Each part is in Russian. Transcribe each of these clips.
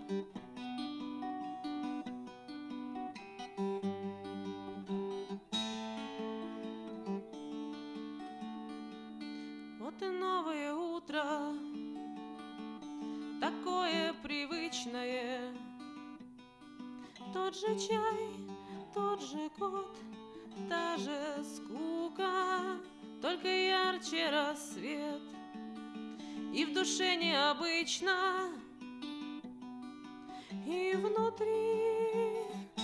Вот и новое утро, такое привычное. Тот же чай, тот же кот, та же скука, только ярче рассвет. И в душе необычно, и внутри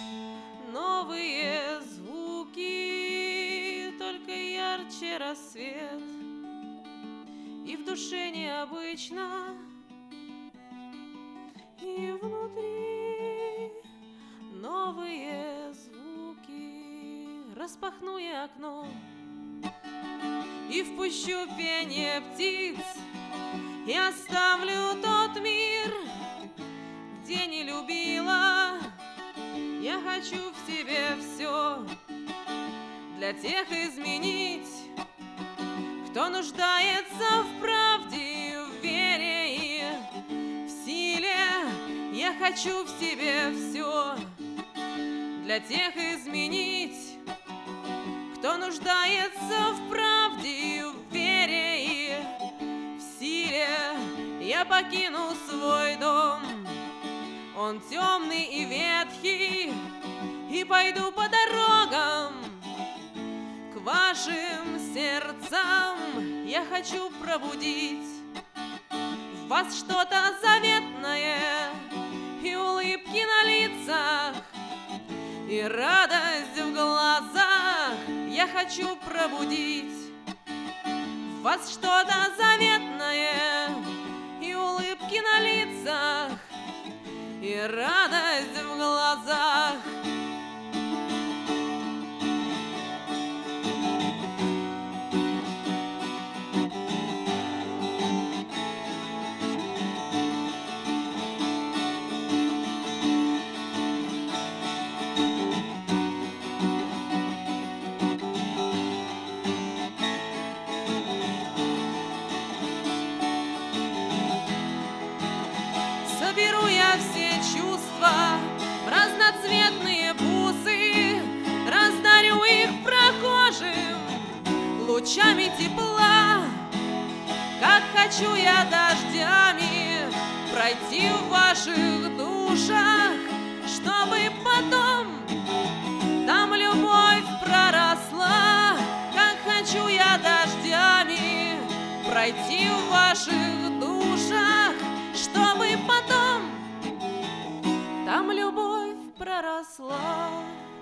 новые звуки, только ярче рассвет. И в душе необычно, и внутри новые звуки. Распахну я окно и впущу пение птиц, и оставлю тот мир, где не любила. Я хочу в себе все для тех изменить, кто нуждается в правде, в вере и в силе. Я хочу в себе все для тех изменить, кто нуждается в правде, в вере и в силе. Я покину свой дом, он темный и ветхий, и пойду по дорогам к вашим сердцам. Я хочу пробудить в вас что-то заветное, и улыбки на лицах, и радость в глазах. Я хочу пробудить в вас что-то заветное, и улыбки на лицах, и радость в глазах. Соберу я все чувства в разноцветные бусы, раздарю их прохожим лучами тепла. Как хочу я дождями пройти в ваших душах, чтобы потом там любовь проросла. Как хочу я дождями пройти в ваших душах, чтобы потом там любовь проросла.